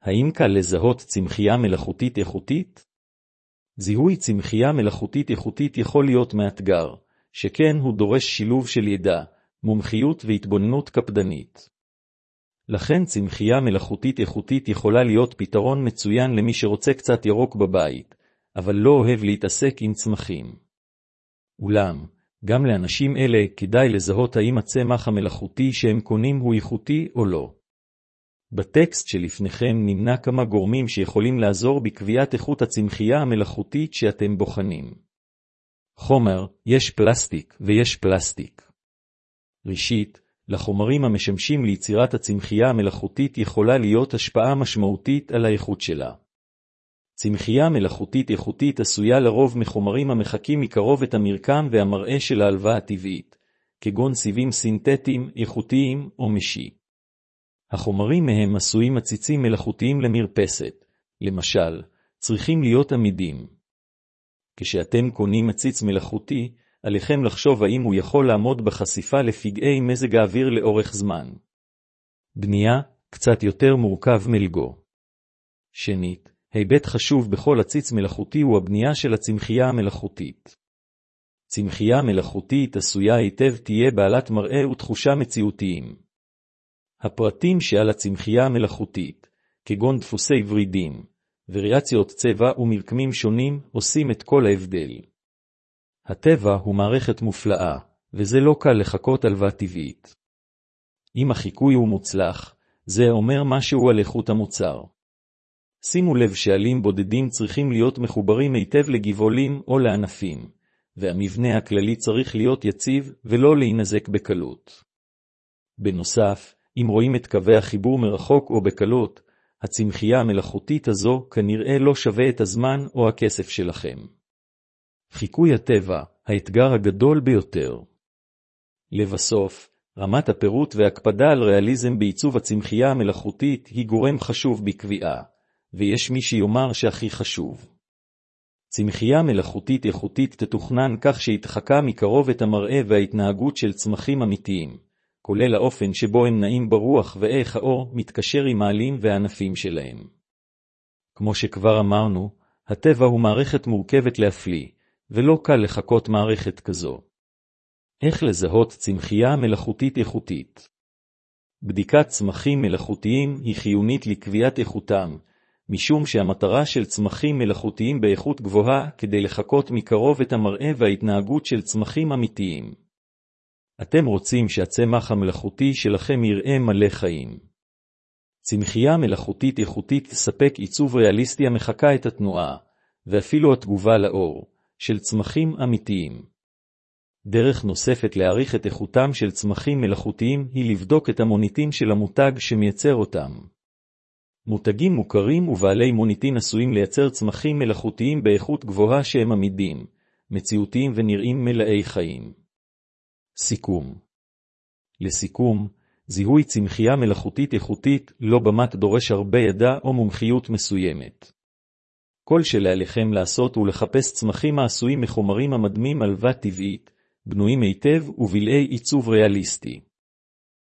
האם קל לזהות צמחייה מלאכותית איכותית? זיהוי צמחייה מלאכותית איכותית יכול להיות מאתגר, שכן הוא דורש שילוב של ידע, מומחיות והתבוננות קפדנית. לכן צמחייה מלאכותית איכותית יכולה להיות פתרון מצוין למי שרוצה קצת ירוק בבית, אבל לא אוהב להתעסק עם צמחים. אולם, גם לאנשים אלה כדאי לזהות האם הצמח המלאכותי שהם קונים הוא איכותי או לא. בטקסט שלפניכם נמנה כמה גורמים שיכולים לעזור בקביעת איכות הצמחייה המלאכותית שאתם בוחנים. חומר, יש פלסטיק ויש פלסטיק. ראשית, לחומרים המשמשים ליצירת הצמחייה המלאכותית יכולה להיות השפעה משמעותית על האיכות שלה. צמחייה מלאכותית איכותית עשויה לרוב מחומרים המחקים מקרוב את המרקם והמראה של ההלוואה הטבעית, כגון סיבים סינתטיים, איכותיים או משי. החומרים מהם עשויים עציצים מלאכותיים למרפסת, למשל, צריכים להיות עמידים. כשאתם קונים עציץ מלאכותי, עליכם לחשוב האם הוא יכול לעמוד בחשיפה לפגעי מזג האוויר לאורך זמן. בנייה, קצת יותר מורכב מלגו. שנית, היבט חשוב בכל עציץ מלאכותי הוא הבנייה של הצמחייה המלאכותית. צמחייה מלאכותית עשויה היטב תהיה בעלת מראה ותחושה מציאותיים. הפרטים שעל הצמחייה המלאכותית, כגון דפוסי ורידים, וריאציות צבע ומרקמים שונים, עושים את כל ההבדל. הטבע הוא מערכת מופלאה, וזה לא קל לחכות הלוואה טבעית. אם החיקוי הוא מוצלח, זה אומר משהו על איכות המוצר. שימו לב שעלים בודדים צריכים להיות מחוברים היטב לגבעולים או לענפים, והמבנה הכללי צריך להיות יציב ולא להינזק בקלות. בנוסף, אם רואים את קווי החיבור מרחוק או בקלות, הצמחייה המלאכותית הזו כנראה לא שווה את הזמן או הכסף שלכם. חיקוי הטבע, האתגר הגדול ביותר. לבסוף, רמת הפירוט והקפדה על ריאליזם בעיצוב הצמחייה המלאכותית היא גורם חשוב בקביעה, ויש מי שיאמר שהכי חשוב. צמחייה מלאכותית איכותית תתוכנן כך שיתחקה מקרוב את המראה וההתנהגות של צמחים אמיתיים, כולל האופן שבו הם נעים ברוח ואיך האור מתקשר עם העלים והענפים שלהם. כמו שכבר אמרנו, הטבע הוא מערכת מורכבת להפליא, ולא קל לחכות מערכת כזו. איך לזהות צמחייה מלאכותית איכותית? בדיקת צמחים מלאכותיים היא חיונית לקביעת איכותם, משום שהמטרה של צמחים מלאכותיים באיכות גבוהה כדי לחכות מקרוב את המראה וההתנהגות של צמחים אמיתיים. אתם רוצים שהצמח המלאכותי שלכם יראה מלא חיים. צמחייה מלאכותית איכותית תספק עיצוב ריאליסטי המחקה את התנועה, ואפילו התגובה לאור, של צמחים אמיתיים. דרך נוספת להעריך את איכותם של צמחים מלאכותיים היא לבדוק את המוניטין של המותג שמייצר אותם. מותגים מוכרים ובעלי מוניטין עשויים לייצר צמחים מלאכותיים באיכות גבוהה שהם עמידים, מציאותיים ונראים מלאי חיים. סיכום. לסיכום, זיהוי צמחייה מלאכותית איכותית לא במת דורש הרבה ידע או מומחיות מסוימת. כל שעליכם לעשות הוא לחפש צמחים העשויים מחומרים המדמים הלוואה טבעית, בנויים היטב ובלעי עיצוב ריאליסטי.